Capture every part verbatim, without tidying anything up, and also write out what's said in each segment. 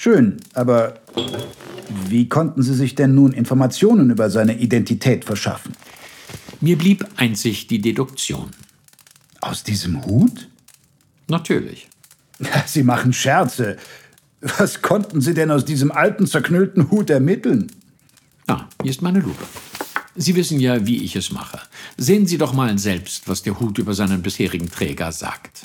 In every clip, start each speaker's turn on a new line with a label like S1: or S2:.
S1: Schön, aber wie konnten Sie sich denn nun Informationen über seine Identität verschaffen?
S2: Mir blieb einzig die Deduktion.
S1: Aus diesem Hut?
S2: Natürlich.
S1: Sie machen Scherze. Was konnten Sie denn aus diesem alten, zerknüllten Hut ermitteln?
S2: Ah, hier ist meine Lupe. Sie wissen ja, wie ich es mache. Sehen Sie doch mal selbst, was der Hut über seinen bisherigen Träger sagt.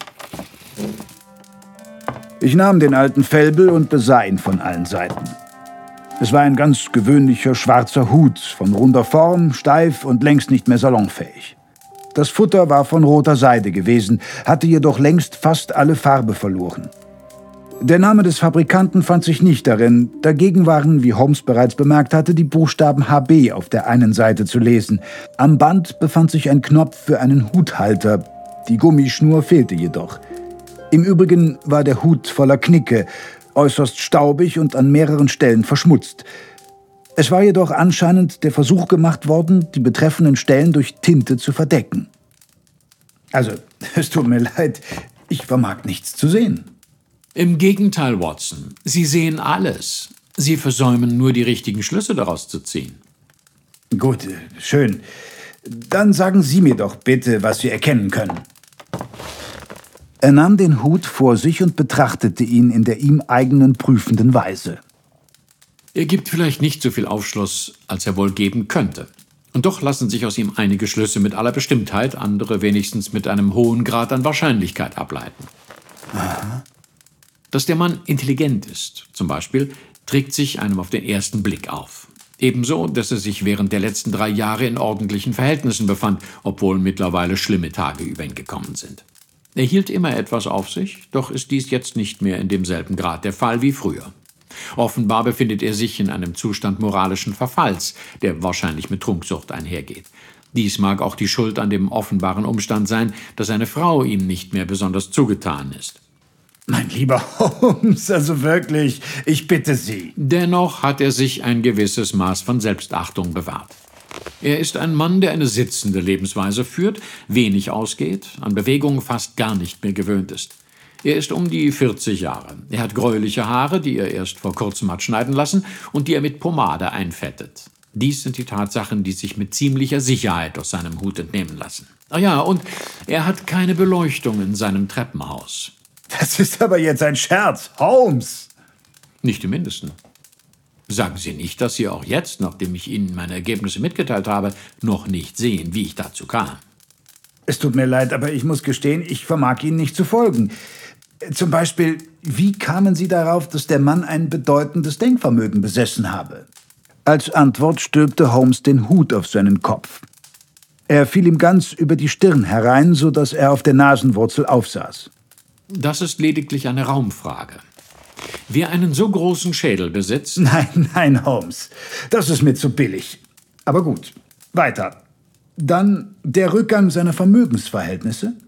S1: Ich nahm den alten Fellbel und besah ihn von allen Seiten. Es war ein ganz gewöhnlicher schwarzer Hut, von runder Form, steif und längst nicht mehr salonfähig. Das Futter war von roter Seide gewesen, hatte jedoch längst fast alle Farbe verloren. Der Name des Fabrikanten fand sich nicht darin, dagegen waren, wie Holmes bereits bemerkt hatte, die Buchstaben H B auf der einen Seite zu lesen. Am Band befand sich ein Knopf für einen Huthalter, die Gummischnur fehlte jedoch. Im Übrigen war der Hut voller Knicke, äußerst staubig und an mehreren Stellen verschmutzt. Es war jedoch anscheinend der Versuch gemacht worden, die betreffenden Stellen durch Tinte zu verdecken. Also, es tut mir leid, ich vermag nichts zu sehen.
S2: Im Gegenteil, Watson. Sie sehen alles. Sie versäumen nur, die richtigen Schlüsse daraus zu ziehen.
S1: Gut, schön. Dann sagen Sie mir doch bitte, was Sie erkennen können. Er nahm den Hut vor sich und betrachtete ihn in der ihm eigenen prüfenden Weise.
S2: Er gibt vielleicht nicht so viel Aufschluss, als er wohl geben könnte. Und doch lassen sich aus ihm einige Schlüsse mit aller Bestimmtheit, andere wenigstens mit einem hohen Grad an Wahrscheinlichkeit ableiten.
S1: Aha.
S2: Dass der Mann intelligent ist, zum Beispiel, trägt sich einem auf den ersten Blick auf. Ebenso, dass er sich während der letzten drei Jahre in ordentlichen Verhältnissen befand, obwohl mittlerweile schlimme Tage über ihn gekommen sind. Er hielt immer etwas auf sich, doch ist dies jetzt nicht mehr in demselben Grad der Fall wie früher. Offenbar befindet er sich in einem Zustand moralischen Verfalls, der wahrscheinlich mit Trunksucht einhergeht. Dies mag auch die Schuld an dem offenbaren Umstand sein, dass seine Frau ihm nicht mehr besonders zugetan ist.
S1: Mein lieber Holmes, also wirklich, ich bitte Sie.
S2: Dennoch hat er sich ein gewisses Maß von Selbstachtung bewahrt. Er ist ein Mann, der eine sitzende Lebensweise führt, wenig ausgeht, an Bewegungen fast gar nicht mehr gewöhnt ist. Er ist um die vierzig Jahre. Er hat gräuliche Haare, die er erst vor kurzem hat schneiden lassen und die er mit Pomade einfettet. Dies sind die Tatsachen, die sich mit ziemlicher Sicherheit aus seinem Hut entnehmen lassen. Ah ja, und er hat keine Beleuchtung in seinem Treppenhaus.
S1: Das ist aber jetzt ein Scherz, Holmes.
S2: Nicht im Mindesten. Sagen Sie nicht, dass Sie auch jetzt, nachdem ich Ihnen meine Ergebnisse mitgeteilt habe, noch nicht sehen, wie ich dazu kam.
S1: Es tut mir leid, aber ich muss gestehen, ich vermag Ihnen nicht zu folgen. Zum Beispiel, wie kamen Sie darauf, dass der Mann ein bedeutendes Denkvermögen besessen habe? Als Antwort stülpte Holmes den Hut auf seinen Kopf. Er fiel ihm ganz über die Stirn herein, sodass er auf der Nasenwurzel aufsaß.
S2: Das ist lediglich eine Raumfrage. Wer einen so großen Schädel besitzt...
S1: Nein, nein, Holmes. Das ist mir zu billig. Aber gut, weiter. Dann der Rückgang seiner Vermögensverhältnisse?